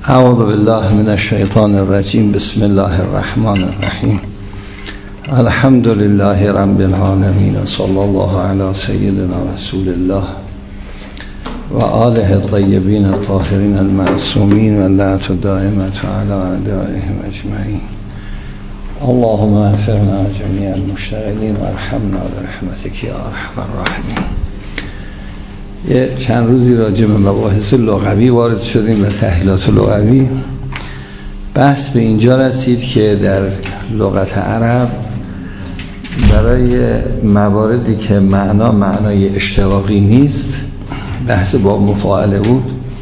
اعوذ بالله من الشیطان الرجیم. بسم الله الرحمن الرحیم. الحمد لله رب العالمین و صلی الله علی سیدنا رسول الله و آله الطیبین الطاهرین المعصومین و لعنت الدائمة علی اعدائهم اجمعین. اللهم اغفرنا جمیع المشتغلین و ارحمنا برحمتک یا ارحم الراحمین. یه چند روزی راجع به مباحث لغوی وارد شدیم و تحلیلات لغوی. بحث به اینجا رسید که در لغت عرب برای مواردی که معنای اشتقاقی نیست، بحث با مفاعله بود،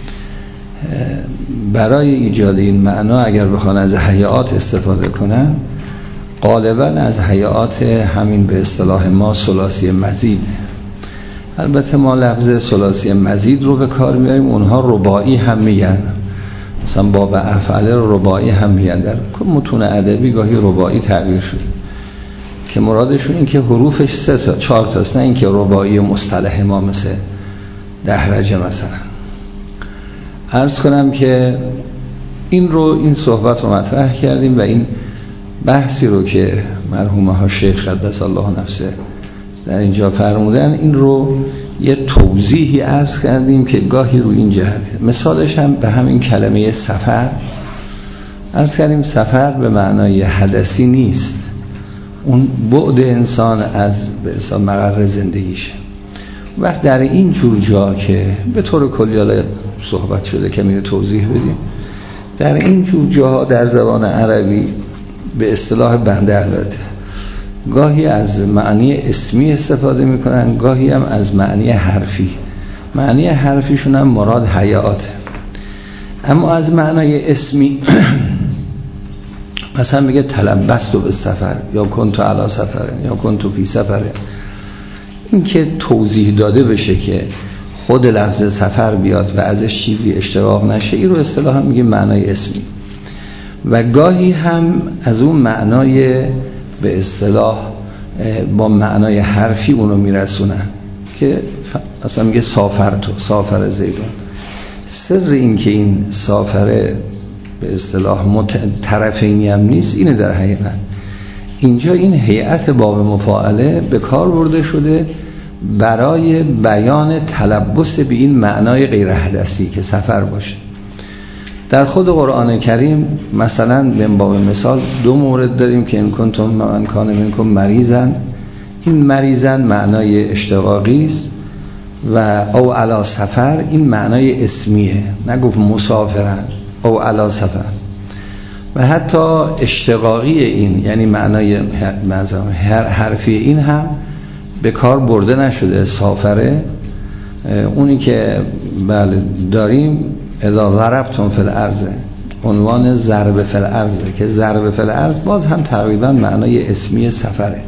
برای ایجاد این معنا اگر بخوان از هیئات استفاده کنن، غالبا از هیئات همین به اصطلاح ما ثلاثی مزید. البته ما لفظ ثلاثی مزید رو به کار میاریم، اونها رباعی هم میگن، مثلا باب افعال رباعی هم میگن. در متون ادبی گاهی رباعی تعبیر شده که مرادشون این که حروفش 3 تا 4 تاست، نه این که رباعی مصطلح ما مثل دهرجه مثلا. عرض کنم که این صحبت رو مطرح کردیم و این بحثی رو که مرحومه ها شیخ قدس الله نفسه در اینجا فرمودن، این رو یه توضیحی عرض کردیم که گاهی رو این جهت. مثالش هم به همین کلمه سفر عرض کردیم. سفر به معنای حدثی نیست، اون بعد انسان از به اصطلاح مقر زندگیشه. وقت در این جور جا که به طور کلی صحبت شده که میره توضیح بدیم، در این جور جاها در زبان عربی به اصطلاح بنده البته گاهی از معنی اسمی استفاده میکنن، گاهی هم از معنی حرفی. معنی حرفیشون هم مراد هیئاته. اما از معنای اسمی مثلا میگه تلبستو به سفر، یا کنتو علی سفر، یا کنتو فی سفر. این که توضیح داده بشه که خود لفظ سفر بیاد و ازش چیزی اشتقاق نشه، این رو اصطلاحا میگه معنای اسمی. و گاهی هم از اون معنای به اصطلاح با معنای حرفی اونو میرسونن که مثلا میگه سافر زیدون. سر این که این سافره به اصطلاح طرفینی هم نیست اینه. در حقیقت اینجا این هیئت باب مفاعله به کار برده شده برای بیان تلبس به این معنای غیر حدثی که سفر باشه. در خود قرآن کریم مثلا من باب مثال 2 مورد داریم که ان کنتم من کان منکم مریضن. این مریضن معنای اشتقاقی است و او علی سفر این معنای اسمیه، نگفت مسافرن او علی سفر. و حتی اشتقاقی این یعنی معنای حرفی این هم به کار برده نشده. سافره اونی که بله داریم اذا ضربتم فی الارض، عنوان ضرب فی الارض، که ضرب فی الارض باز هم تقریبا معنای اسمی سفره.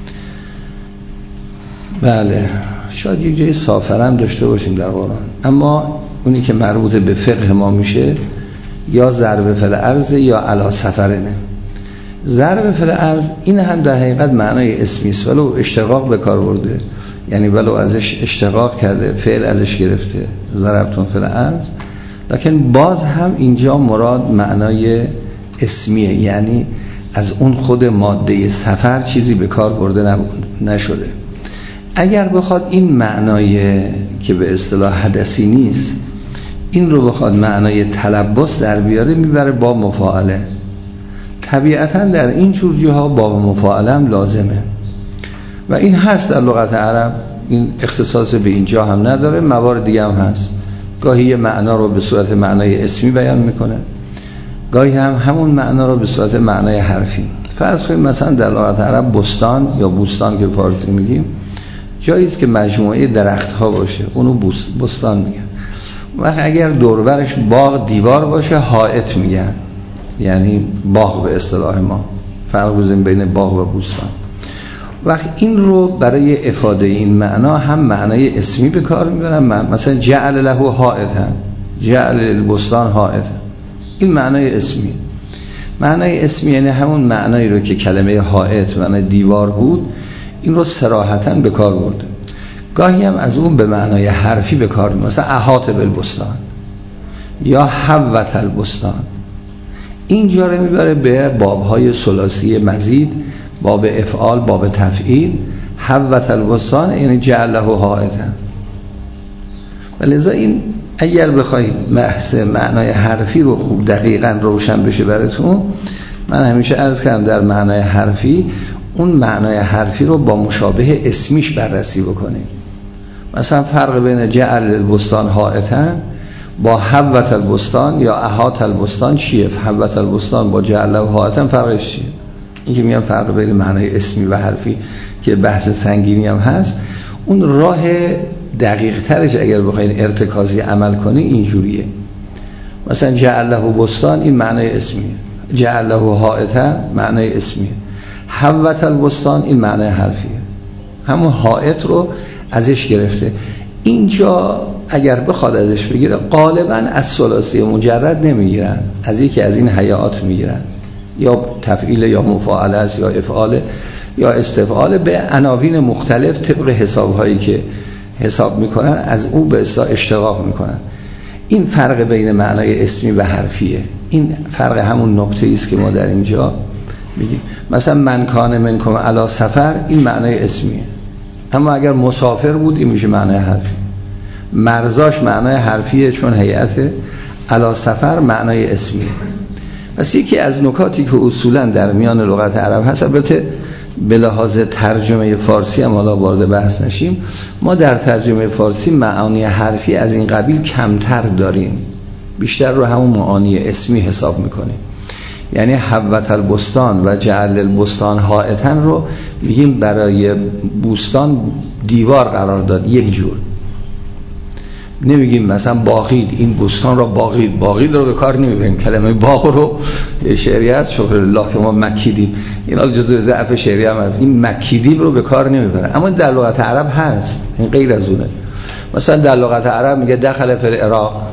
بله شاید یک جای سافر هم داشته باشیم در قرآن، اما اونی که مربوط به فقه ما میشه یا ضرب فی الارض یا علی سفرنه. ضرب فی الارض این هم در حقیقت معنای اسمی است، ولو اشتقاق به کار برده، یعنی ولو ازش اشتقاق کرده، فعل ازش گرفته ضربتم فی الارض، لکن باز هم اینجا مراد معنای اسمیه، یعنی از اون خود ماده سفر چیزی به کار برده نشده. اگر بخواد این معنای که به اصطلاح حدثی نیست این رو بخواد معنای تلبس در بیاره، میبره با مفاعله. طبیعتا در این جور جاها با مفاعله هم لازمه و این هست در لغت عرب. این اختصاص به اینجا هم نداره، موارد دیگه هم هست. گاهی معنا رو به صورت معنای اسمی بیان میکنه، گاهی هم همون معنا رو به صورت معنای حرفی. فرض کنیم مثلا در لغت عرب بستان یا بوستان که فارسی میگیم جایی است که مجموعه درخت‌ها باشه، اونو بستان میگن. و اگر دوربرش باغ دیوار باشه حائط میگن، یعنی باغ به اصطلاح ما. فرق بزنیم بین باغ و بوستان. وقت این رو برای افاده این معنا هم معنای اسمی به کار میبرن. مثلا جعل له حائطا، جعل البستان حائطا، این معنای اسمی. معنای اسمی یعنی همون معنایی رو که کلمه حائط معنای دیوار بود، این رو صراحتاً به کار برده. گاهی هم از اون به معنای حرفی به کار میبرن، مثلا احاط بالبستان، یا حوت البستان. اینجا رو میبره به بابهای ثلاثی مزید، باب افعال، باب تفعیل. حوت البستان یعنی جعله حائطا. ولذا این اگر بخواید بحث معنای حرفی رو خوب دقیقاً روشن بشه براتون، من همیشه عرض کردم در معنای حرفی اون معنای حرفی رو با مشابه اسمیش بررسی بکنیم. مثلا فرق بین جعل البستان حائطا با حوت البستان یا احاط البستان چیه؟ حوت البستان با جعل حائطا فرقش چیه؟ این که میگم فرق بین معنای اسمی و حرفی که بحث سنگینی هم هست، اون راه دقیق ترش اگر بخواید ارتکازی عمل کنی اینجوریه. مثلا جعله بستان این معنای اسمیه، جعله حائطا معنای اسمیه، حوت البستان این معنای حرفیه. همون حائط رو ازش گرفته. اینجا اگر بخواد ازش بگیره غالبا از ثلاثی مجرد نمیگیرن، از یکی از این هیئات میگیرن، یا تفعیل یا مفاعله است یا افعال یا استفعال، به عناوین مختلف طبق حسابهایی که حساب میکنن از او به اصطلاح اشتقاق میکنن. این فرق بین معنای اسمی و حرفیه. این فرق همون نکته‌ای است که ما در اینجا میگیم. مثلا من کان منکم علی سفر این معنای اسمیه، اما اگر مسافر بود این میشه معنای حرفی. مرزاش معنای حرفیه چون هیئت، علی سفر معنای اسمیه. پس یکی از نکاتی که اصولا در میان لغت عرب هست، البته به لحاظ ترجمه فارسی هم حالا وارد بحث نشیم، ما در ترجمه فارسی معانی حرفی از این قبیل کمتر داریم، بیشتر رو همون معانی اسمی حساب میکنیم. یعنی حوت البستان و جعل البستان حائطا رو میگیم برای بوستان دیوار قرار داد، یک جور. نمیگیم مثلا باغید، این بوستان رو باغید، باغید رو به کار نمیبریم. کلمه باغ رو شعریه است، شکر الله که ما مکیدیم، اینا جزء ضعف شعریه هم از این مکیدیم رو به کار نمیبره، اما در لغت عرب هست، این غیر از اونه. مثلا در لغت عرب میگه دخل فی العراق،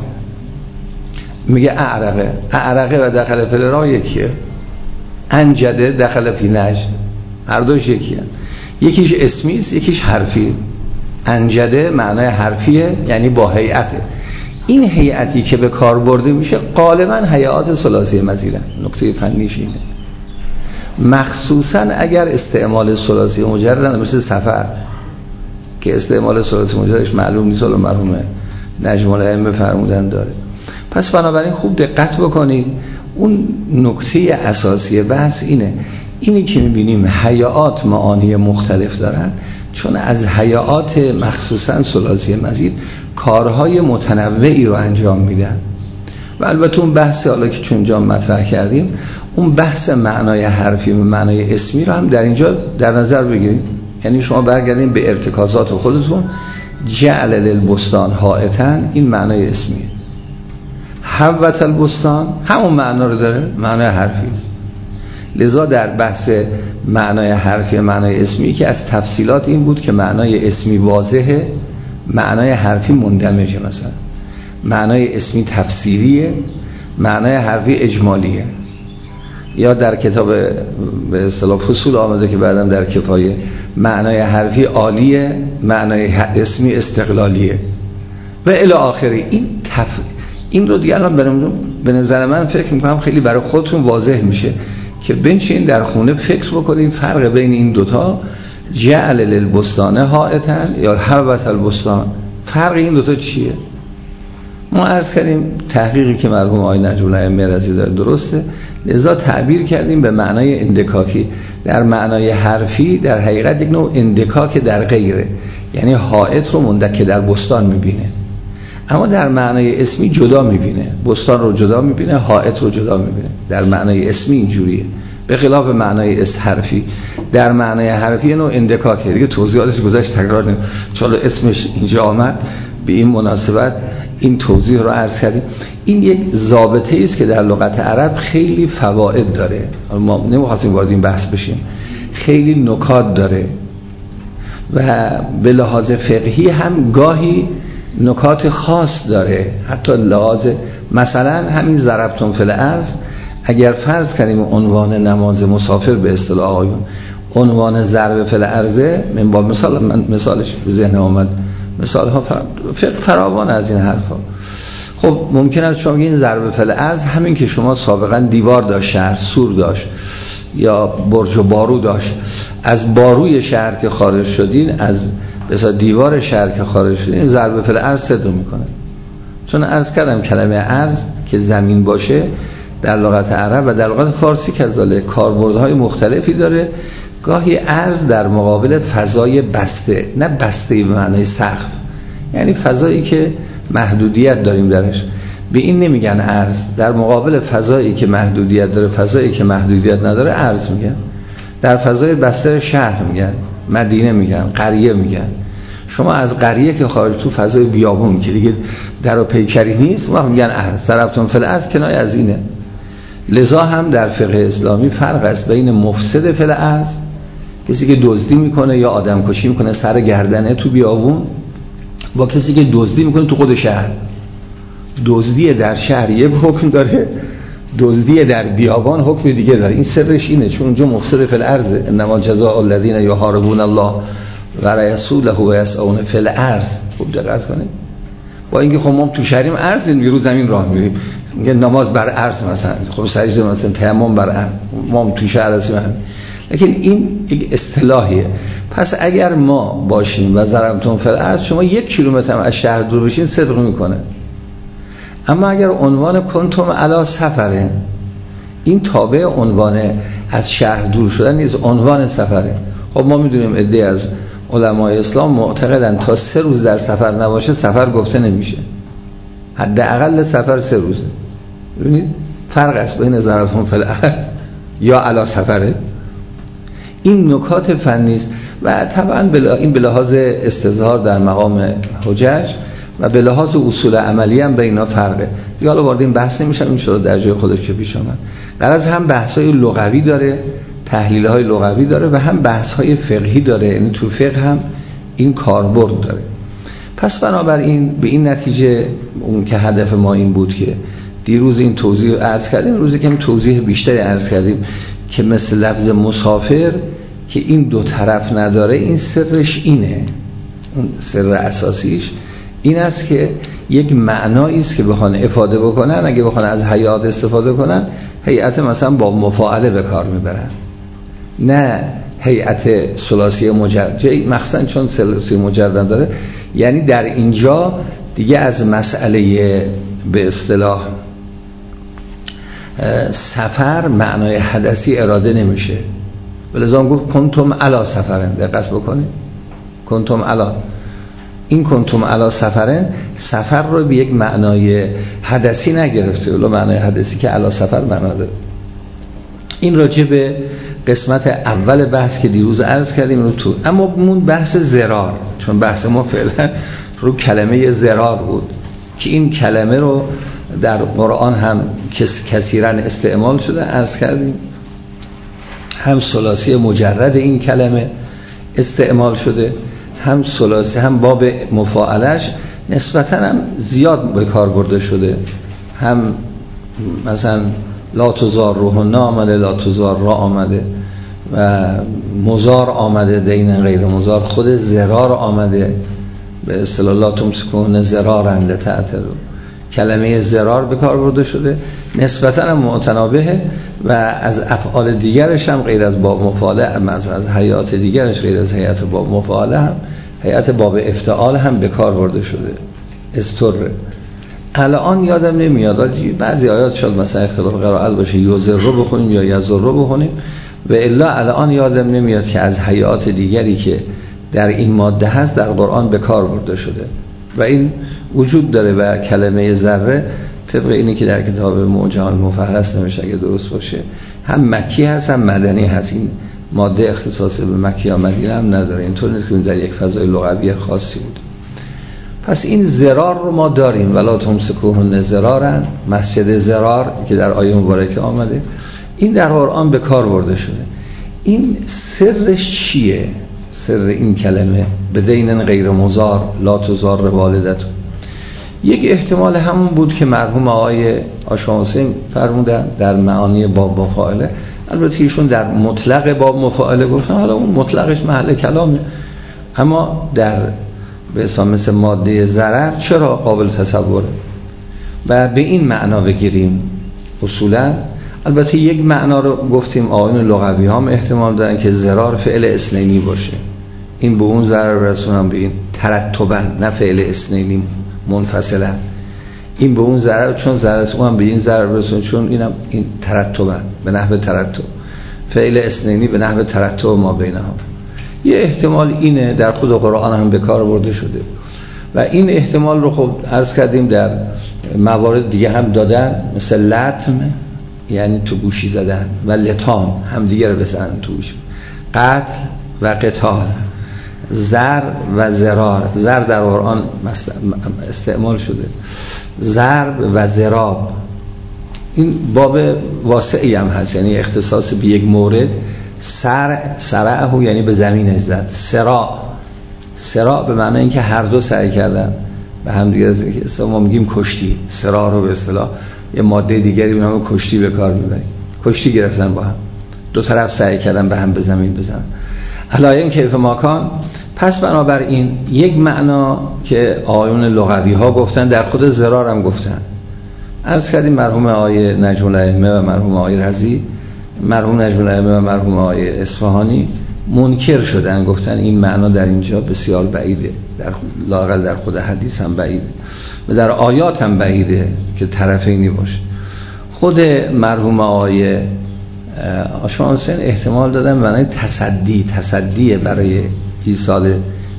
میگه اعرقه، اعرقه و دخل فی العراق یکیه. انجده دخل فی نجد، هر دوش یکیه، یکیش اسمی است یکیش حرفی. انجده معنای حرفیه یعنی با هیئته. این هیئتی که به کار برده میشه غالبا هیئات ثلاثی مزیدن. نکته فنیش اینه، مخصوصا اگر استعمال ثلاثی مجرد مثل سفر که استعمال ثلاثی مجردش معلوم نیست، ولی مرحوم نجم الائمه فرمودن داره. پس بنابراین خوب دقت بکنید، اون نکته اساسی بحث اینی که میبینیم هیئات معانی مختلف دارن، چون از هیئات مخصوصا ثلاثی مزید کارهای متنوعی رو انجام میدن. و البته اون بحث حالا که چون جا مطرح کردیم، اون بحث معنای حرفی و معنای اسمی رو هم در اینجا در نظر بگیرید. یعنی شما برگردین به ارتکازات خودتون، جعل البستان حائطا این معنای اسمیه، حوت البستان همون معنا رو داره، معنای حرفی است. لذا در بحث معنای حرفی و معنای اسمی که از تفصیلات این بود که معنای اسمی واضحه، معنای حرفی مندمجه. مثلا معنای اسمی تفسیریه، معنای حرفی اجمالیه. یا در کتاب به اصطلاح فصول آمده که بعدم در کفایه، معنای حرفی عالیه، معنای اسمی استقلالیه و الی آخره. این رو دیگه الان به نظر من فکر میکنم خیلی برای خودتون واضح میشه که بنشین در خونه فکر بکنید فرق بین این دوتا، جعل البستان حائطا یا حوت البستان، فرق این دوتا چیه؟ ما عرض کردیم تحقیقی که مرحوم آقای نجم الائمه رضی داره درسته، لذا تعبیر کردیم به معنای اندکاکی. در معنای حرفی در حقیقت یک نوع اندکاک در غیره، یعنی حائط رو مندک در بستان میبینه، اما در معنای اسمی جدا میبینه، بستان رو جدا میبینه، حائط رو جدا میبینه. در معنای اسمی اینجوریه، به خلاف معنای حرفی. در معنای حرفی نوع اندکاکه، دیگه توضیحاتش گذشت تکرار نمیم، چون اسمش اینجا آمد به این مناسبت این توضیح رو عرض کردیم. این یک ضابطه است که در لغت عرب خیلی فواید داره، ما نمیخواستیم وارد این بحث بشیم، خیلی نکات داره و به لحاظ فقهی هم گاهی نکات خاص داره. حتی لحاظ مثلا همین ضربتم فی الارض، اگر فرض کنیم عنوان نماز مسافر به اصطلاح آقایون عنوان ضرب فی الارض، من با مثال، من مثالش به ذهن آمد، مثال ها فراوان از این حرفا. خب ممکن است شما بگید ضرب فعل ارض همین که شما سابقا دیوار داشت، شهر سور داشت یا برج و بارو داشت، از باروی شهر که خارج شدین، از مثلا دیوار شهر که خارج شدین، ضرب فعل ارض صدق میکنه. چون عرض کردم کلمه ارض که زمین باشه در لغت عرب و در لغت فارسی کذالک کاربردهای مختلفی داره. گاهی ارض در مقابل فضای بسته، نه بسته به معنای سقف، یعنی فضایی که محدودیت داریم درش، به این نمیگن ارض. در مقابل فضایی که محدودیت داره، فضایی که محدودیت نداره ارض میگن. در فضای بسته شهر میگن، مدینه میگن، قریه میگن. شما از قریه که خارج تو فضای بیابون که دیگه در و پیکری نیست، ما میگن ارض. ضربتم فی الارض کنایه از اینه. لذا هم در فقه اسلامی فرق است بین مفسد فی الارض، کسی که دزدی میکنه یا آدم کشی میکنه سر گردنه تو بیابون، با کسی که دزدی میکنه تو خود شهر. دزدی در شهر یک حکم داره، دزدی در بیابان حکم دیگه داره. این سرش اینه، چون اونجا مفسد فی الارض، انما جزاء الذین یحاربون الله و رسوله و یسعون فی الارض. خوب دقت کنید. با اینکه خب ما تو شهریم ارض رو زمین راه میریم، میگه نماز بر ارض مثلا، خب سجده مثلا تیمم بر ارض، ما تو شهر هستیم. لیکن این یک اصطلاحیه. پس اگر ما باشیم و ضربتم فی الارض، شما 1 کیلومتر از شهر دور بشین صدق میکنه. اما اگر عنوان کنتم علی سفره، این تابع عنوان از شهر دور شدن نیست، عنوان سفره. خب ما میدونیم عده از علمای اسلام معتقدن تا 3 روز در سفر نباشه سفر گفته نمیشه. حداقل سفر 3 روزه. ببینید فرق است بین ضربتم فی الارض یا علی سفره. این نکات فنی است و طبعا این به لحاظ استظهار در مقام حجج و به لحاظ اصول عملی هم به اینا فرقه. دیگه حالا وارد این بحث نمیشم، ان شاء الله در جای خودش که پیش آمد. غرض هم بحث‌های لغوی داره، تحلیل‌های لغوی داره و هم بحث‌های فقهی داره، یعنی تو فقه هم این کاربرد داره. پس بنابراین به این نتیجه اون که هدف ما این بود که دیروز این توضیح عرض کردیم، روزی که توضیح بیشتری عرض کردیم که مثل لفظ مسافر که این دو طرف نداره، این سرش اینه، اون سر اساسیش این است که یک معنایی است که بخوان افاده بکنن، اگه بخوان از هیئات استفاده کنن، هیئت مثلا با مفاعله به کار میبرن، نه هیئت ثلاثی مجرد. مخصوصا چون ثلاثی مجرد داره، یعنی در اینجا دیگه از مسئله به اصطلاح سفر معنای حدثی اراده نمیشه. ولذا گفت کنتم علی سفرن. دقت بکنید، کنتم علی، این کنتم علی سفرن سفر رو به یک معنای حدثی نگرفته، ولی معنای حدثی که علی سفر معنا داره. این راجع به قسمت اول بحث که دیروز عرض کردیم رو تو. اما مون بحث ضرار، چون بحث ما فعلا رو کلمه ضرار بود که این کلمه رو در قرآن هم کثیرا استعمال شده، عرض کردیم هم ثلاثی مجرد این کلمه استعمال شده، هم ثلاثی هم باب مفاعلش نسبتا هم زیاد به کار برده شده. هم مثلا لا تزارهن آمده، لا تزار را آمده و مزار آمده، دین غیر مزار، خود زرار آمده، به اصطلاح لا تمسکون زرارن لتعتروا، کلمه زرار به کار برده شده، نسبتا هم متنابه و از افعال دیگرش هم غیر از باب مفاعله، از هیئات دیگرش غیر از هیئت باب مفاعله هم هیئت باب افتعال هم به کار برده شده. استر الان یادم نمیاد، بعضی آیات شاید مثلا اختلاف قرائت باشه، یوزر رو بخونیم یا یزر رو بخونیم، و الا الان یادم نمیاد که از هیئات دیگری که در این ماده هست در قرآن به کار برده شده و این وجود داره. و کلمه ذره طبق اینی که در کتاب معجم المفهرس نمیشه اگه درست باشه، هم مکی هست هم مدنی هست. این ماده اختصاص به مکی یا مدینه هم نداره، اینطور نیست که در یک فضای لغوی خاصی بود. پس این زرار رو ما داریم، ولا تمسکوهن زرارن، مسجد زرار که در آیه مبارکه آمده، این در قرآن به کار برده شده. این سرش چیه؟ سر این کلمه بدین غیر مزار لا تزار والدتون، یک احتمال همون بود که مرحوم آقای آشا حسین فرمودن در معانی باب مفاعله. البته ایشون در مطلق باب مفاعله گفتن، حالا اون مطلقش محل کلامه، اما در به حساب مثل ماده ضرر چرا قابل تصوره؟ و به این معنا بگیریم اصولا. البته یک معنا رو گفتیم آیون لغوی هم احتمال دارن که ضرار فعل اثنینی باشه، این به اون ضرر برسونم به این ترتبا، نه فعل اثنینی منفصلا، این به اون ضرر چون ضرر است اونم به این ضرر برسونه، چون اینم این ترتبا به نحو ترتب، فعل اثنینی به نحو ترتب ما بینهم. یه احتمال اینه در خود قرآن هم به کار برده شده و این احتمال رو خب عرض کردیم در موارد دیگه هم دادن، مثل لطم یعنی تو گوشی زدن و لطام هم دیگه رو بزنن تو گوشی، قتل و قتال، زر و زرار، زر در قرآن استعمال شده، ضرب و ضراب. این باب واسعی هم هست، یعنی اختصاص به یک مورد. سرعه یعنی به زمین زد، سراع به معنی اینکه هر دو سعی کردن به هم دیگه، ما میگیم کشتی، سراع رو به اصطلاح یه ماده دیگری به نام کشتی به کار میبریم، کشتی گرفتن با هم، دو طرف سعی کردن به هم به زمین بزنن. علایه کیف ماکان. پس بنابراین یک معنا که آیون لغوی ها گفتن در خود ضرار هم گفتن. عرض کردیم مرحوم آقای نجم الائمه و مرحوم آقای رضی، مرحوم نجم الائمه و مرحوم آقای اصفهانی منکر شدن، گفتن این معنا در اینجا بسیار بعیده، در لااقل در خود حدیث هم بعیده و در آیات هم بعیده که طرفینی باشه. خود مرحوم آقای آشما حسین احتمال دادن معنی تصدیه برای ایصال.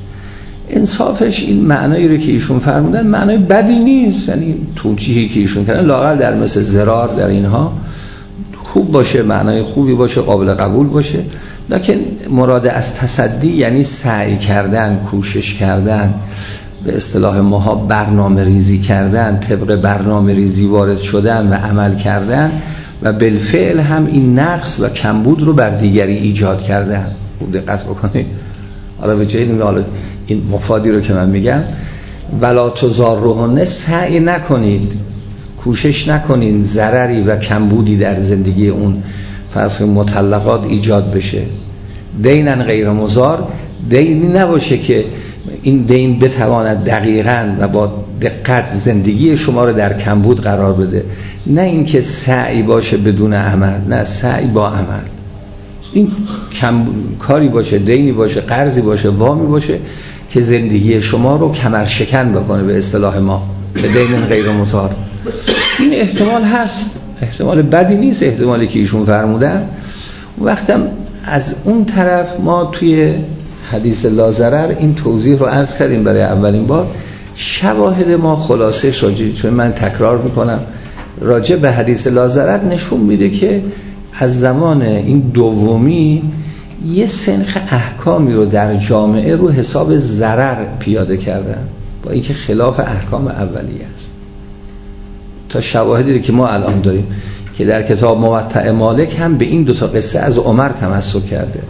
انصافش این معنایی رو که ایشون فرمودن معنای بدی نیست، یعنی توجیهی که ایشون کردن لااقل در مثل ضرار در اینها خوب باشه، معنای خوبی باشه، قابل قبول باشه. لکن مراد از تصدی یعنی سعی کردن، کوشش کردن، به اصطلاح ماها برنامه ریزی کردن، طبق برنامه ریزی وارد شدن و عمل کردن و بالفعل هم این نقص و کمبود رو بر دیگری ایجاد کردن. خوب دقت بکنید. حالا به جای این مفادی رو که من میگم، ولا تضاروهن، سعی نکنید، کوشش نکنید ضرری و کمبودی در زندگی اون فرض مطلقات ایجاد بشه. دینن غیر مضار، دینی نباشه که این دین بتواند دقیقاً و با دقت زندگی شما رو در کمبود قرار بده، نه اینکه سعی باشه بدون عمل، نه سعی با عمل. این کاری باشه، دینی باشه، قرضی باشه، وامی باشه که زندگی شما رو کمر شکن بکنه به اصطلاح ما، به دین غیر مضار. این احتمال هست، احتمال بدی نیست احتمالی که ایشون فرمودن. وقتم از اون طرف ما توی حدیث لا ضرر این توضیح رو عرض کردیم برای اولین بار. شواهد ما خلاصه شاجی، چون من تکرار میکنم، راجع به حدیث لا ضرر نشون میده که از زمان این دومی یه سنخ احکامی رو در جامعه رو حساب ضرر پیاده کردن، با اینکه خلاف احکام اولیه است. تا شواهدی رو که ما الان داریم که در کتاب موطأ مالک هم به این دوتا قصه از عمر تمسک کرده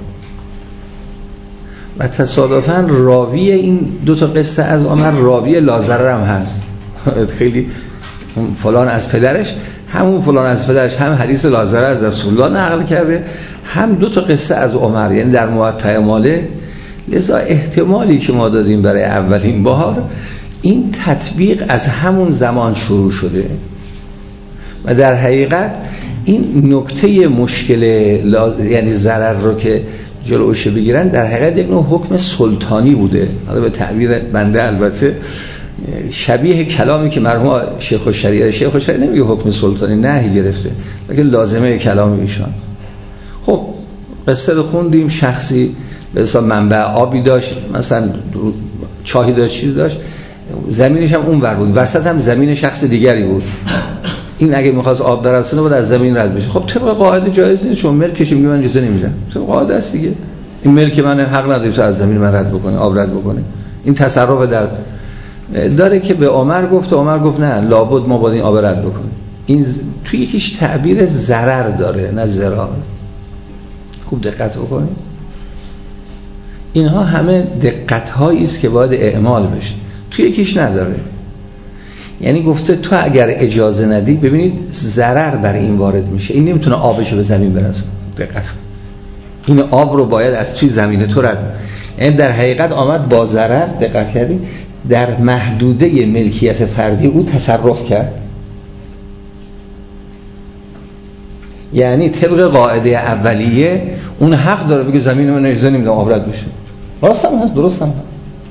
و تصادفاً راوی این دوتا قصه از عمر راوی لا ضرر هم هست. خیلی فلان از پدرش، همون فلان از پدرش هم حدیث لا ضرر از رسول الله نقل کرده، هم دوتا قصه از عمر، یعنی در موطأ مالک. لذا احتمالی که ما دادیم برای اولین بار این تطبیق از همون زمان شروع شده و در حقیقت این نکته مشکل یعنی ضرر رو که جلوش بگیرن در حقیقت یک نوع حکم سلطانی بوده. حالا به تعبیر بنده البته شبیه کلامی که مرحوم شیخ الشریعه نمیگه حکم سلطانی نهی گرفته، بلکه لازمه کلام ایشان. خب قصه رو خوندیم، شخصی به حساب منبع آبی داشت، مثلا چاهی داشت، چیز داشت، زمینش هم اون ور بود، وسط هم زمین شخص دیگری بود. این اگه می‌خواست آب برسونه بود از زمین رد بشه. خب طبق قاعده جایز نیست، چون ملکش میگه من اجازه نمیدم. طبق قاعده است دیگه، این ملک من، حق نداری تو از زمین من رد بکنی، آب رد بکنی. این تصرف در داره که به عمر گفت، عمر گفت نه، لابد ما باید این آب رد بکنیم. این توی یکیش تعبیر ضرر داره نه ضرر. خوب دقت بکنید. اینها همه دقت‌هایی است که باید اعمال بشه. توی یکیش نداره. یعنی گفته تو اگر اجازه ندی، ببینید ضرر برای این وارد میشه، این نمیتونه آبشو به زمین برسونه. دقت، این آب رو باید از توی زمین تو رد. یعنی در حقیقت آمد با ضرر، دقت کردید، در محدوده ملکیت فردی او تصرف کرد. یعنی طبق قاعده اولیه اون حق داره بگه زمین من اجازه نمیدم آب رد بشه. راست هم هست، درست هم هست.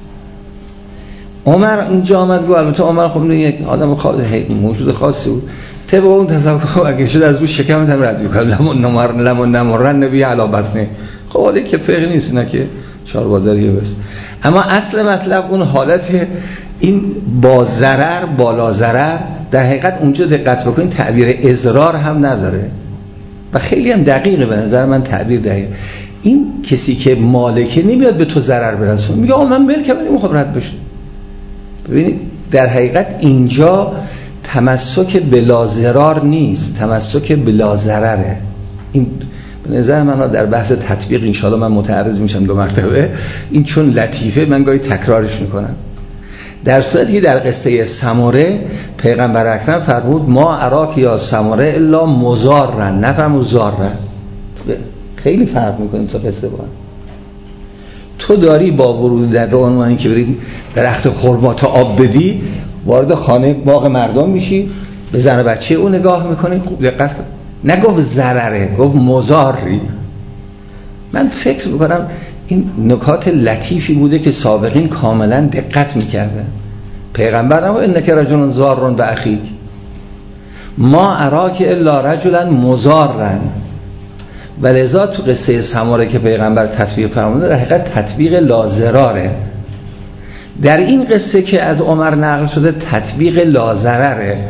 عمر اینجا آمد گفت، البته عمر خب یک آدم موجود خاصی بود، طبق اون تصور اگه شد از رو شکمت هم رد می‌کنه، لمن نمرن نبی علی بطنه. خب حالا که فقه نیست، نه که چاربادریه بس. اما اصل مطلب اون حالت این با ضرر بالا ضرر، در حقیقت اونجا دقت بکنید تعبیر اضرار هم نداره و خیلی هم دقیقه، به نظر من تعبیر دقیق. این کسی که مالکه نمیاد به تو ضرر برسونه، میگه آقا من ملکم نمیخوام رد بشه. ببینید در حقیقت اینجا تمسک بلا ضرار نیست، تمسک بلا ضرره. این به نظر من در بحث تطبیق انشاءالله من متعرض میشم 2 مرتبه، این چون لطیفه من گاهی تکرارش میکنم. در صورتی که در قصه سمره پیغمبر اکرم فرمود ما اراک یا سمره الا مضارن، نفرمود ضارن. خیلی فرق میکنیم تا قصه با هم. تو داری با ورود در عنوانی که برید درخت خرما تا آب بدی وارد خانه باغ مردم میشی، به زن و بچه اون نگاه میکنی، خوب دقت کن، نگفت ضرره، گفت مضاری. من فکر میکنم این نکات لطیفی بوده که سابقین کاملا دقت میکردن. پیغمبر نگفت انک رجل ضار به اخیک، ما اراک الا رجلا مضارا. ولذا تو قصه سماره که پیغمبر تطبیق فرموده در حقیقت تطبیق لازراره. در این قصه که از عمر نقل شده تطبیق لازرره.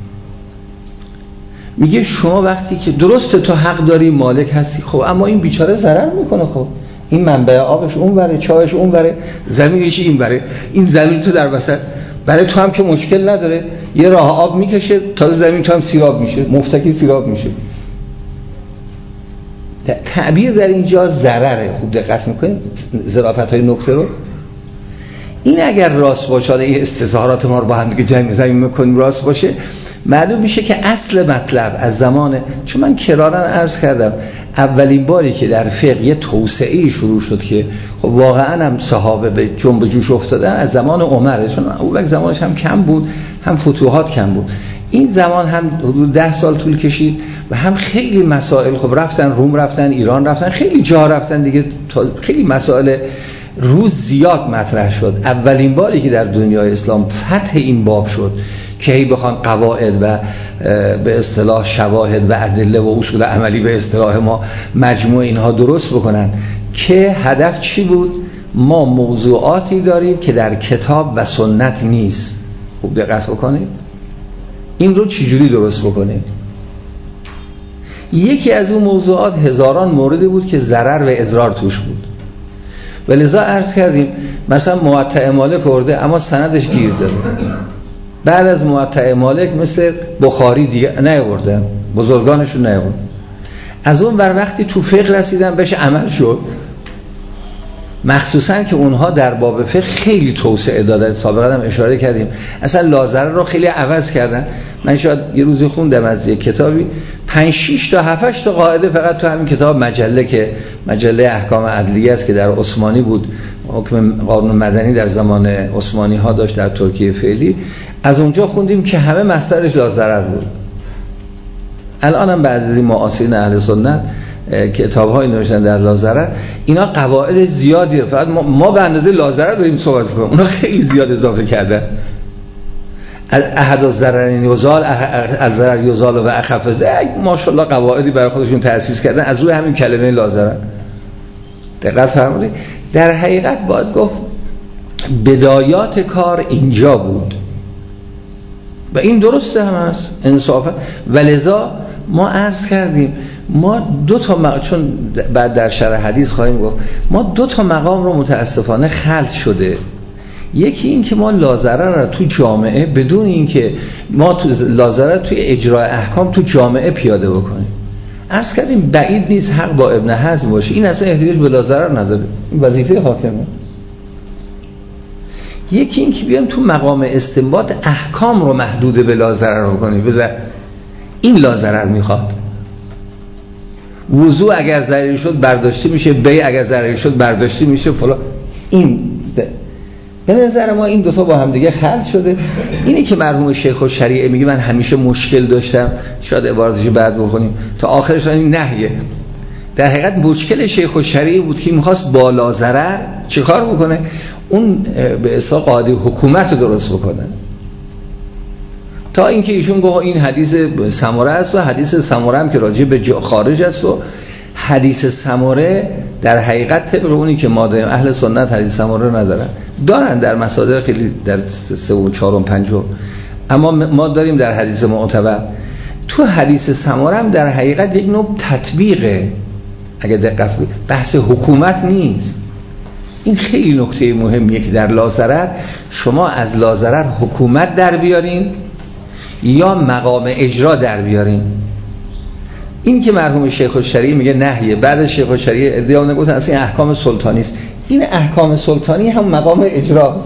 میگه شما وقتی که درسته تو حق داری مالک هستی، خب اما این بیچاره ضرر میکنه، خب این منبع آبش اون بره، چایش اون بره، زمینش این بره، این زمین تو در وسط، برای تو هم که مشکل نداره، یه راه آب میکشه تا زمین تو هم سیراب میشه، مفتکی سیراب میشه. تعبیر در اینجا ضرره. خوب دقت میکنید ظرافت‌های نکته رو. این اگر راست باشه، این استظهارات ما رو با هم دیگه جمع زمین میکنیم راست باشه، معلوم میشه که اصل مطلب از زمان، چون من کراراً عرض کردم اولین باری که در فقه یه توسعه شروع شد که خب واقعاً هم صحابه به جنب جوش افتادن از زمان عمره، چون اون زمانش هم کم بود، هم فتوحات کم بود. این زمان هم حدود 10 سال طول کشید و هم خیلی مسائل، خب رفتن روم، رفتن ایران، رفتن خیلی جا رفتن دیگه، خیلی مسائل روز زیاد مطرح شد. اولین باری که در دنیای اسلام فتح این باب شد که هی بخوان قواعد و به اصطلاح شواهد و ادله و اصول عملی به اصطلاح ما مجموع اینها درست بکنن، که هدف چی بود؟ ما موضوعاتی داریم که در کتاب و سنت نیست. خوب دقت بکنید این رو چجوری درست بکنید. یکی از اون موضوعات هزاران موردی بود که ضرر و اضرار توش بود، ولذا عرض کردیم مثلا موطأ مالک ورده اما سندش گیر داره. بعد از موطأ مالک مثل بخاری دیگه نیاوردن، بزرگانشون نیاوردن. از اون بر وقتی تو فقه رسیدن بهش عمل شد، مخصوصا که اونها در باب فقه خیلی توسعه دادن. سابقا هم اشاره کردیم اصلا لازره رو خیلی عوض کردن. من شاید یه روزی خوندم از یک کتابی 5-6 تا 7-8 تا قاعده فقط تو همین کتاب مجله که مجله احکام عدلیه است که در عثمانی بود، حکم قانون مدنی در زمان عثمانی ها داشت در ترکیه فعلی، از اونجا خوندیم که همه مصدرش لازره بود. الان هم بعضی معاصرین اهل سنت کتاب‌های نوشتن در لازره، اینا قواعد زیادی رو فقط ما به اندازه لازره داریم صحبت کنیم، اونا خیلی زیاد اضافه کردن. احد الضررین یزال، از ضرر یزال و اخف ضرر، ماشاءالله قواعدی برای خودشون تأسیس کردن از روی همین کلمه لازره. دقت فرمودید؟ در حقیقت باید گفت بدایات کار اینجا بود و این درسته هم هست انصافا. ولذا ما عرض کردیم ما 2 تا چون بعد در شرح حدیث خواهیم گفت ما 2 تا مقام رو متاسفانه خلط شده. یکی این که ما لازره رو تو جامعه بدون این که ما تو لازره توی اجرای احکام تو جامعه پیاده بکنیم. عرض کردیم بعید نیست حق با ابن حزم باشه، این اصلا احتیاج به لازره نداره، این وظیفه حاکمه. یکی این که بیان تو مقام استنباط احکام رو محدود به لازره رو کنیم، این لازره میخواد. وضوع اگر ضروری شد برداشته میشه، بیع اگر ضروری شد برداشته میشه فلان. این به نظر ما این دوتا با هم دیگه خلط شده. اینه که مرحوم شیخ الشریعه میگه من همیشه مشکل داشتم، شاید عبارتش بعد بخونیم تا آخرش این نهیه. در حقیقت مشکل شیخ الشریعه بود که میخواست بالا ضرر چیکار بکنه؟ اون به اصطلاح قاعده حکومت رو درست بکنه. تا اینکه ایشون گفت این حدیث سمره است و حدیث سمره هم که راجع به خارج است و حدیث سمره در حقیقت طبق اونی که ما داریم، اهل سنت حدیث سمره رو ندارن، دارن در مصادر خیلی در 3 و 4 و 5، اما ما داریم در حدیث معتبر. تو حدیث سمره هم در حقیقت یک نوع تطبیقه، اگه دقت کنید بحث حکومت نیست. این خیلی نکته مهمیه که در لاضرر شما از لاضرر حکومت در بیارین یا مقام اجرا در بیارین. این که مرحوم شیخ الشریعه میگه نهیه، بعد از شیخ الشریعه ادعا نگفتن اصلا این احکام سلطانی است. این احکام سلطانی هم مقام اجراست.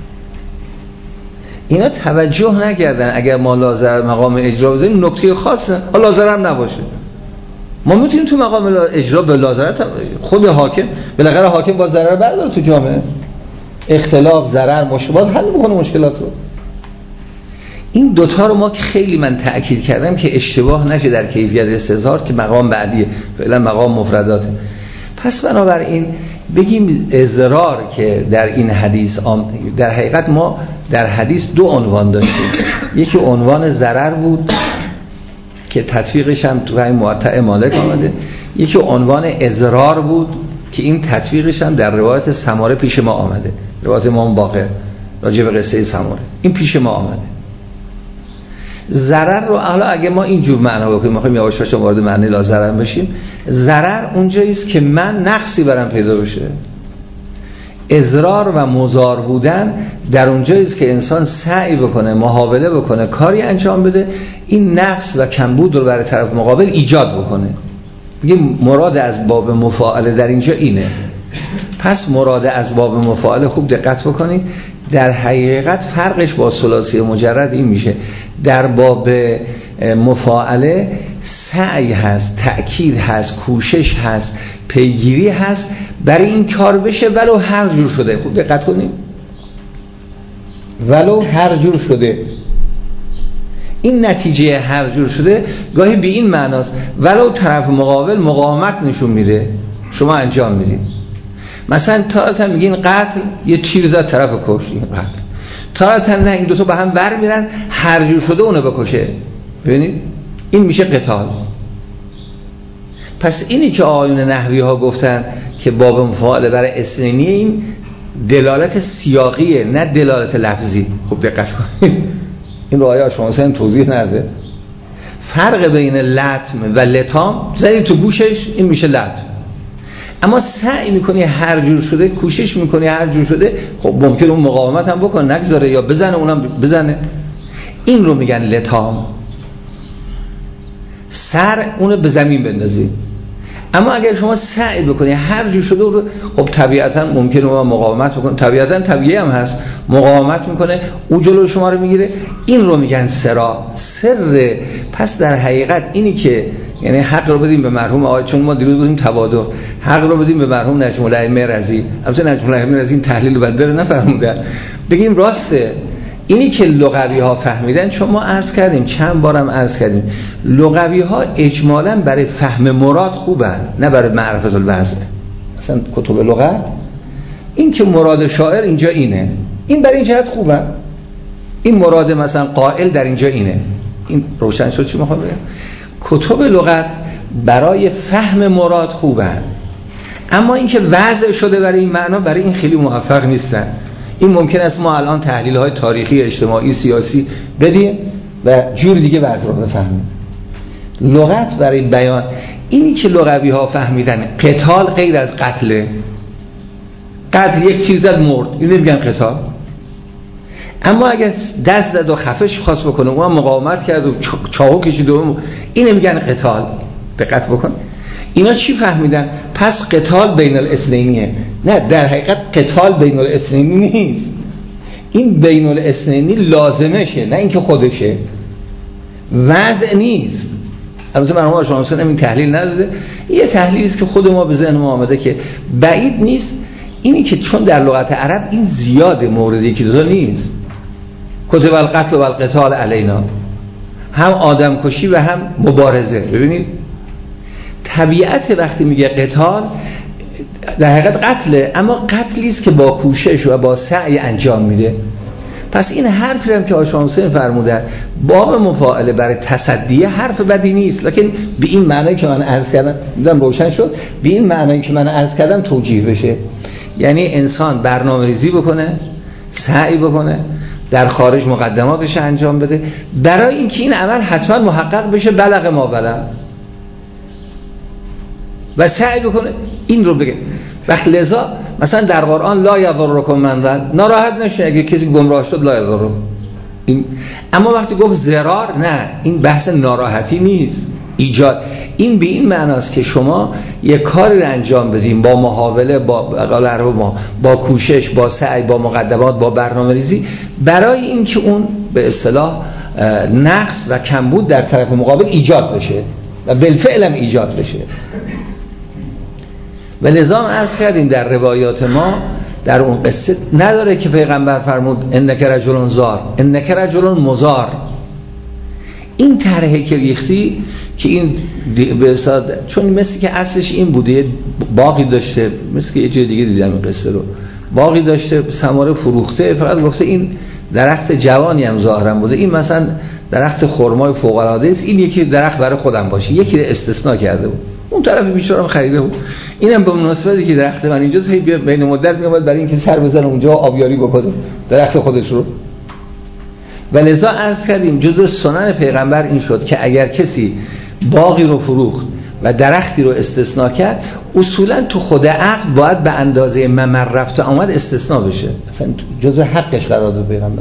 اینا توجه نکردن. اگر ما لاضرر مقام اجرا بزنیم نکته خاصه، لاضرر هم نباشه. ما میتونیم تو مقام اجرا به لاضرر خود حاکم، بالاخره حاکم با ضرر برداره تو جامعه، اختلاف، ضرر، مشکلات حل بکنه مشکلات رو. این دوتا رو ما خیلی من تأکید کردم که اشتباه نشه در کیفیت استظهار که مقام بعدیه، فعلا مقام مفرداته. پس بنابراین بگیم اضرار که در این حدیث در حقیقت ما در حدیث 2 عنوان داشتیم. یکی عنوان ضرر بود که تطبیقش هم تو این موطأ مالک آمده، یکی عنوان اضرار بود که این تطبیقش هم در روایت سماره پیش ما آمده، روایت امام باقر راجع به قصه سماره این پیش ما آمده. ضرر رو حالا اگه ما اینجور معنا بکنیم، میخوایم یواش یواش وارد معنی لا ضرر بشیم، ضرر اونجایی است که من نقصی برام پیدا بشه. اضرار و مضار بودن در اونجایی است که انسان سعی بکنه، محاوله بکنه، کاری انجام بده، این نقص و کمبود رو برای طرف مقابل ایجاد بکنه. میگه مراد از باب مفاعله در اینجا اینه. پس مراد از باب مفاعله خوب دقت بکنید، در حقیقت فرقش با ثلاثی مجرد این میشه. در باب مفاعله سعی هست، تأکید هست، کوشش هست، پیگیری هست برای این کار بشه ولو هر جور شده. خوب دقت کنید، ولو هر جور شده. این نتیجه هر جور شده گاهی به این معناست ولو طرف مقابل مقاومت نشون میده شما انجام میدید. مثلا تارتا میگین قتل، یه تیر زد طرف کشت، این قتل. تارتا نه، این دوتا به هم ور میرن، هر جور شده اونو بکشه. ببینید این میشه قتال. پس اینی که آیون نحوی ها گفتن که باب مفاعله برای اثنینی، این دلالت سیاقیه نه دلالت لفظی. خوب دقت کنید، این رو آیه شما مثلا توضیح نده. فرق بین لطم و لطام زدید تو گوشش، این میشه لطم. اما سعی میکنی هر جور شده، کوشش میکنی هر جور شده، خب ممکن اون مقاومت هم بکنه، نگذاره یا بزنه، اونم بزنه. این رو میگن لطام. سر اونو به زمین بندازی. اما اگر شما سعی بکنی هر جور شده رو، خب طبیعتا ممکنه اون مقاومت بکنه، طبیعتا طبیعی هم هست، مقاومت میکنه، اون جلو شما رو میگیره. این رو میگن سر. پس در حقیقت اینی که یعنی حق رو بدیم به مرحوم آقای، چون ما دیروز بودیم تبادل، حق رو بدیم به مرحوم نجم الائمه رضی. البته نجم الائمه رضی این تحلیل بنده رو نفهمیدن، بگیم راسته. اینی که لغوی ها فهمیدن، چون ما عرض کردیم، چند بارم عرض کردیم، لغوی ها اجمالاً برای فهم مراد خوبن، نه برای معرفت الوضع. مثلا کتب لغت این که مراد شاعر اینجا اینه، این برای این جهت خوبه. این مراد مثلا قائل در اینجا اینه. این روشن شد چی میخوام بگم؟ کتب لغت برای فهم مراد خوبن، اما اینکه وضع شده برای این معنا، برای این خیلی موفق نیستن. این ممکن است ما الان تحلیل های تاریخی، اجتماعی، سیاسی بدیم و جور دیگه وضع رو بفهمیم. لغت برای بیان، اینی که لغوی ها فهمیدن قتال غیر از قتله. قتل یک چیز زد مرد، این نمیگن قتال. اما اگر دست زد و خفش خواست بکنه، اون مقاومت کرد و چاقو کشید، این میگن قتال. دقت بکن اینا چی فهمیدن؟ پس قتال بین الاثنینیه. نه، در حقیقت قتال بین الاثنینی نیست. این بین الاثنینی لازمشه، نه اینکه خودشه، وضع نیست. البته مرحوم شما مثلا این تحلیل نداده، یه تحلیلی است که خود ما به ذهن ما آمده که بعید نیست اینی که چون در لغت عرب این زیاده، موردی که دوتا نیست، کتب القتل و القتال علینا، هم آدم کشی و هم مبارزه. ببینید طبیعت وقتی میگه قتال در حقیقت قتله، اما قتلی است که با کوشش و با سعی انجام میده. پس این حرفی هم که آقا حسین فرمودن باب مفاعله برای تصدیه حرف بدی نیست، لکن به این معنی که من عرض کردم دیدم روشن شد، به این معنی که من عرض کردم توجیه بشه. یعنی انسان برنامه‌ریزی بکنه، سعی بکنه، در خارج مقدماتش انجام بده برای اینکه این عمل حتما محقق بشه، بلغ ما بلغ، و سعی بکنه این رو بگه. وقت لذا مثلا در قرآن لا یضرکم من ضل، ناراحت نشه اگه کسی گمراه شد، لا یضرکم. اما وقتی گفت ضرار، نه، این بحث ناراحتی نیست، ایجاد. این به این معناست که شما یک کاری رو انجام بدیم با محاوله، با کوشش، با سعی، با مقدمات، با برنامه‌ریزی، برای اینکه اون به اصطلاح نقص و کمبود در طرف مقابل ایجاد بشه و بالفعل هم ایجاد بشه. و لذا عرض کردیم در روایات ما در اون قصه نداره که پیغمبر فرمود انک رجل زار، انک رجل مزار. این طرحی که ریختی که این چون مثل که اصلش این بوده، باقی داشته، مثل که یه جای دیگه دیدم این قصه رو، باقی داشته، ثمره فروخته، فقط گفته این درخت جوانی هم ظاهرا بوده، این مثلا درخت خرمای فوق العاده است، این یکی درخت برای خودم باشه، یکی استثناء کرده بود، اون طرف بیچاره‌ام خریده بود، اینم به مناسبتی که درخت من اینجاست، هی بین مدت میاد برای اینکه سر بزنه اونجا آبیاری بکنه درخت خودش رو. و لذا عرض کردیم جزء سنن پیغمبر این شد که اگر کسی باغی رو فروخت و درختی رو استثناء کرد، اصولا تو خود عقد باید به اندازه ممر رفت آمد استثناء بشه، اصلا جزء حقش قرار داد پیغمبر.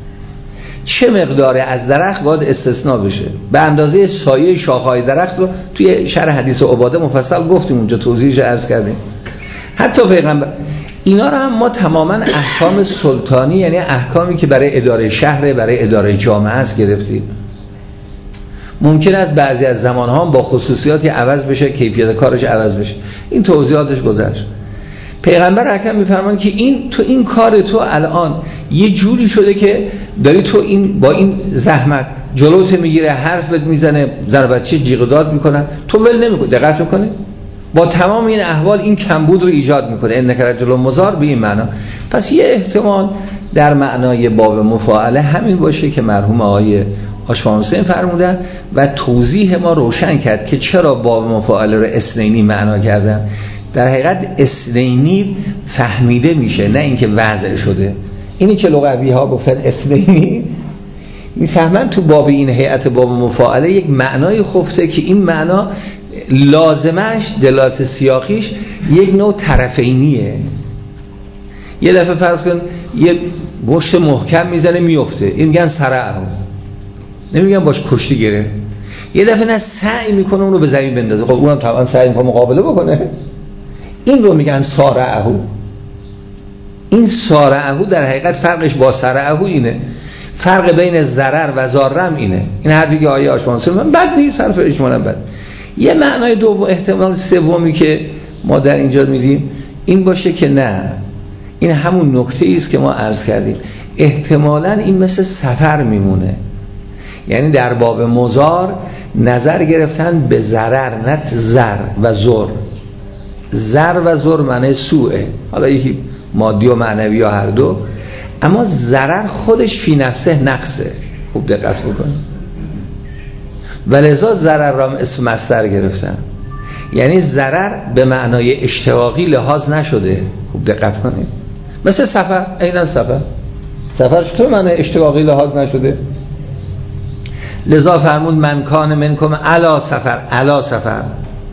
چه مقداره از درخت باید استثناء بشه، به اندازه سایه شاخه‌های درخت رو توی شرح حدیث عباده مفصل گفتیم، اونجا توضیحش عرض کردیم. حتی پیغمبر اینا رو هم ما تماما احکام سلطانی، یعنی احکامی که برای اداره شهر، برای اداره جامعه است گرفتیم. ممکن است بعضی از زمانها با خصوصیاتی عوض بشه، کیفیت کارش عوض بشه، این توضیحاتش گذشت. پیغمبر اکرم میفرمان که این کار تو الان یه جوری شده که داری تو این با این زحمت جلوت میگیره، حرف بهت میزنه، زن بچه جیغ و داد میکنن، تو ول نمیکنی، دقت میکنی، با تمام این احوال این کمبود رو ایجاد میکنه. انک رجل مزار به این معنا. پس یه احتمال در معنای باب مفاعله همین باشه که مرحوم آقای آشفان حسین فرمودن و توضیح ما روشن کرد که چرا باب مفاعله رو اثنینی معنا کردن. در حقیقت اثنینی فهمیده میشه، نه اینکه وضع شده. اینی که لغوی ها گفتن اثنینی میفهمن تو باب این هیئت باب مفاعله یک معنای خفته که این معنا لازمش دلالت سیاقیش یک نوع طرفینیه. یه دفعه فرض کن یه مشت محکم میزنه میفته، این میگن سرعه، نمیگن باش کشتی گره. یه دفعه نه سعی میکنه اون رو به زمین بندازه، خب اونم طبعا سعی میکنه مقابله بکنه، این رو میگن سارعه. این سارعه در حقیقت فرقش با سرعه اینه، فرق بین ضرر و ضرر اینه. این حرفی که آیه آشمانسه من بد نیست، حرف اجمالا بد. یه معنای دوم، احتمال سومی که ما در اینجا میدیم این باشه که نه، این همون نکته است که ما عرض کردیم، احتمالاً این مثل سفر میمونه. یعنی در باب مزار نظر گرفتن به ضرر، نه زر و زر. زر و زر معنی سوءه، حالا یکی مادی و معنوی یا هر دو، اما ضرر خودش فی نفسه نقصه. خوب دقت بکنید. ولذا ضرر را اسم مصدر گرفتن، یعنی ضرر به معنای اشتقاقی لحاظ نشده. خوب دقت کنید. مثل سفر، عیناً سفر چطور معنای اشتقاقی لحاظ نشده؟ لذا فرمود من کان منکم علی سفر.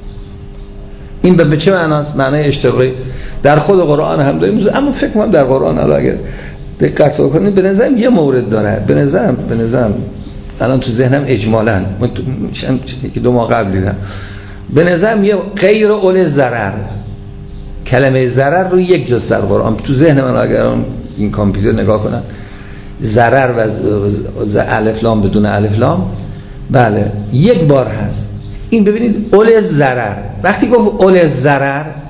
این به چه معناست؟ معنای اشتقاقی در خود قرآن هم داریم، اما فکر کنم در قرآن حالا اگر دقت کنید به نظرم یه مورد داره. به نظرم الان تو ذهنم اجمالاً که 2 ماه قبل دیدم، به نظرم یه غیر اول ضرر، کلمه ضرر رو یک جز در قرآن تو ذهن من، اگر این کامپیوتر نگاه کنم، ضرر و الف لام بدون الف لام، بله یک بار هست. این ببینید اول ضرر، وقتی گفت اول ضرر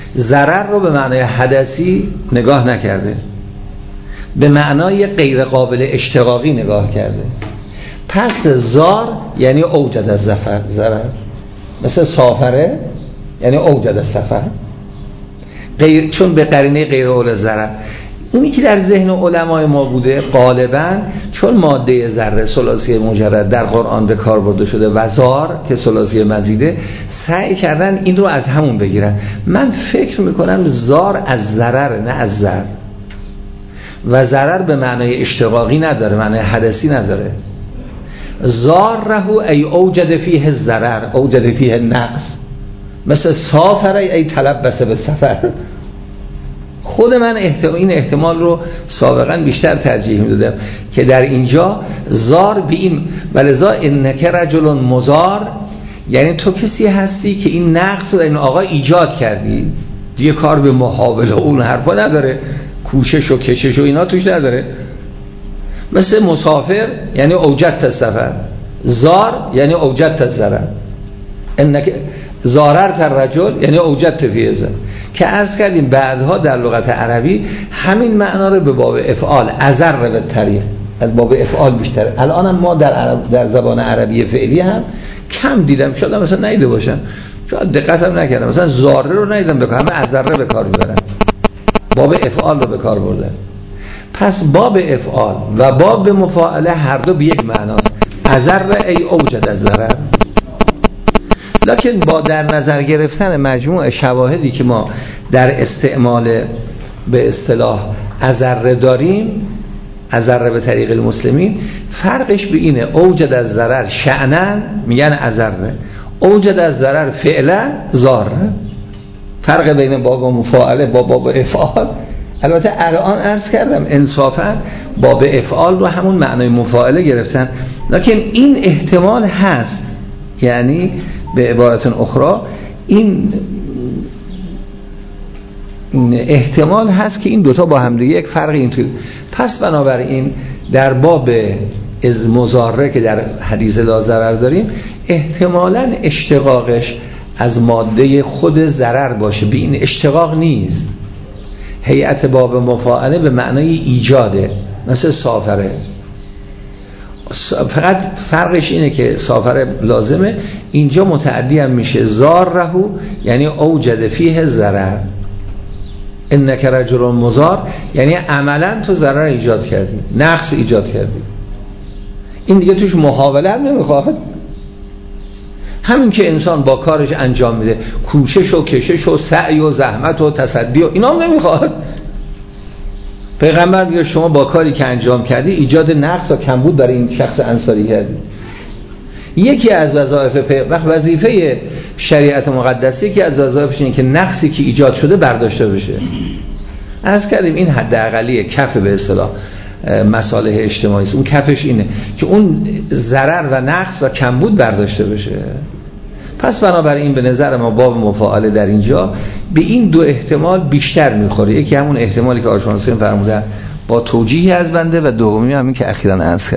ضرر رو به معنای حدثی نگاه نکرده، به معنای غیر قابل اشتقاقی نگاه کرده. پس زار یعنی اوجد از ضرر، مثل سافره یعنی اوجد از سفر، چون به قرینه غیر اول ضرر. اونی که در ذهن علمای ما بوده غالبا چون ماده ذره ثلاثی مجرد در قرآن به کار برده شده و زار که ثلاثی مزیده، سعی کردن این رو از همون بگیرن. من فکر میکنم زار از ضرر نه از ضرر، و ضرر به معنای اشتقاقی نداره، معنای حدثی نداره. زاره ای اوجد فیه ضرر اوجد فیه نقص، مثل سافره ای تلبس به سفر. خود من این احتمال رو سابقا بیشتر ترجیح میدادم که در اینجا زار به این ولذا انک رجل مزار، یعنی تو کسی هستی که این نقص رو این آقا ایجاد کردی، دیگه کار به محاوله اون حرفا نداره، کوشش و کشش و اینا توش نداره. مثل مسافر یعنی اوجدت السفر، زار یعنی اوجدت الضرر، انک زاررت الرجل یعنی اوجدت فیه ضرر، که عرض کردیم بعدها در لغت عربی همین معنا رو به باب افعال اضر به طریق از باب افعال بیشتر. الان ما در زبان عربی فعلی هم کم دیدم، شاید مثلا ندیده باشم، شاید دقتم نکردم، مثلا زاره رو ندیدم بکنم، همه اضره به کار میبرن، باب افعال رو به کار بردن. پس باب افعال و باب مفاعله هر دو به یک معناست، اضر ای اوجد از ضرر. لکن با در نظر گرفتن مجموع شواهدی که ما در استعمال به اصطلاح اضر داریم، اضر به طریق المسلمین، فرقش به اینه اوجد از ضرر شأنن میگن اضره، اوجد از ضرر فعلا ضاره. فرق بین باب مفاعله با باب افعال، البته الان عرض کردم انصافا باب افعال رو همون معنای مفاعله گرفتن، لکن این احتمال هست، یعنی به عبارت اخرى این احتمال هست که این دوتا با هم دیگه یک فرق اینطوری. پس بنابراین در باب از مضاره که در حدیث لا ضرر داریم، احتمالاً اشتقاقش از ماده خود ضرر باشه، به این اشتقاق نیست. هیئت باب مفاعله به معنای ایجاده، مثل سافره، فقط فرقش اینه که سافره لازمه، اینجا متعدی هم میشه زارهو یعنی اوجد فیه ضرر، انک رجل مزار یعنی عملا تو ضرر ایجاد کردی، نقص ایجاد کردی. این دیگه توش محاوله هم نمیخواد، همین که انسان با کارش انجام میده، کوشش و کشش و سعی و زحمت و تصدی و اینا هم نمیخواد. پیغمبر میگه شما با کاری که انجام کردی ایجاد نقص و کمبود برای این شخص انصاری کردی. یکی از وظیفه شریعت مقدسه که از وظایفش اینه که نقصی که ایجاد شده برداشته بشه. عرض کردیم این حد اقلیه، کف به اصطلاح مصالح اجتماعی است، اون کفش اینه که اون ضرر و نقص و کمبود برداشته بشه. پس بنابراین به نظر ما باب مفاعله در اینجا به این دو احتمال بیشتر میخوره، یکی همون احتمالی که آقای حسین فرمودن با توجیهی از بنده، و دومی همین که اخیراً عرض کردم.